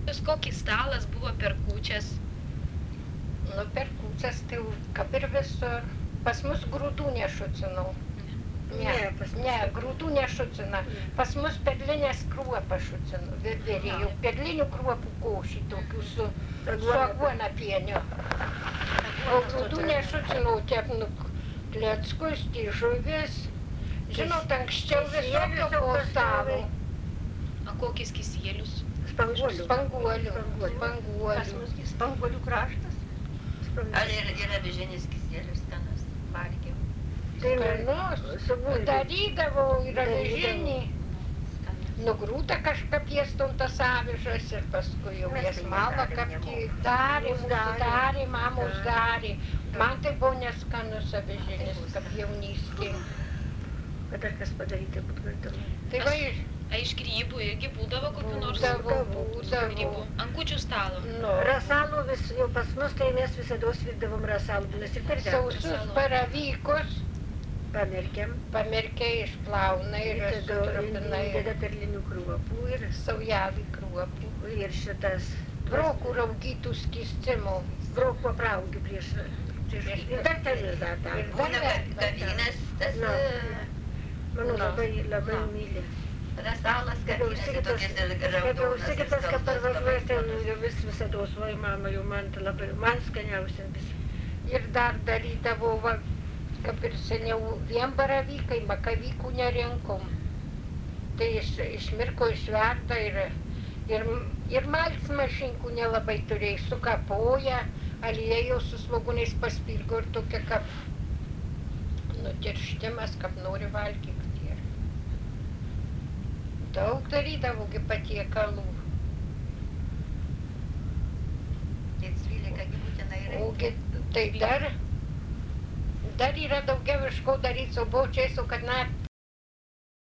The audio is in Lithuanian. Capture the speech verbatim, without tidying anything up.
Kokį stalas buvo per kūčias? Nu, per kūčias tai kaip ir visur. Pas mus grūdų nešucinau. Ne, Ne, pas mus ne, ne. grūdų nešucina. Pas mus perlinės kruopą šucinu. Vėrėjau. Perlinių kruopų košį tokių su, su aguonapieniu. O grūdų nešucinau, kepnu kleckus, tai žuvis. Žinot, anksčiau visokio buvo stalo. O kokius kisielius? Spanguolių. Spanguolių. Pas Spanguolių. musgi spanguolių kraštas. Ar ir, ir avižinis kisielius skanus valgiau? Skanus. Su bulvėm. Darydavau ir Darydavau. avižinį. Nugrūta kažką piestom tas avižas ir paskui jau Mes jas tai malą nedarėm, kapti. nemoku. Darė, Mums mūsų darė. darė, mamos Darė. darė. Man tai buvo neskanus avižinis, kaip jaunystė. Kada kas padaryti būtų galėtum. Tai va, iš- A iš grybų irgi būdavo kokių nors Būdavo, grybų? būdavo. Ant kūčių stalo. Nu, Rasalų vis, jau pas mus tai mes visada virdavom rasalų, nes ir per sausus dėlą. baravykus Pamerkiam. pamerkiai išplauna ir Ir tada sutrupina įdeda ir perlinių kruopų ir, saujelį kruopų. ir šitas Brokų raugytų skystimų. brokų apraugių prieš. prieš ir dar ten vis dar dar. Ir Būna dar- ga- gavynas, tas Na. Mano Na. labai, labai Na. myli. rasalas Kaip jau gavynas, Sigitas, tokias ir kaip jau raudonas ir Sigitas, kad skaldas parvažiuoja, ten labai jau vis visados, oi mama, jau man tai labai, man skaniausia vis. Ir dar darydavau, va, kaip ir seniau, vien baravykai, makavykų nerinkom. Tai iš, išmirko išverta ir, ir, ir malks mašinkų nelabai turėjai, sukapoja, aliejau su svogūnais paspirgo ir tokia kaip nutirštimas, kaip nori valgyti. Daug darydavaugi patiekalų. Ir dvylika gi būtinai reikia. Ogi, tai dar, dar yra daugiau iš ko daryti su bočiais, o kad net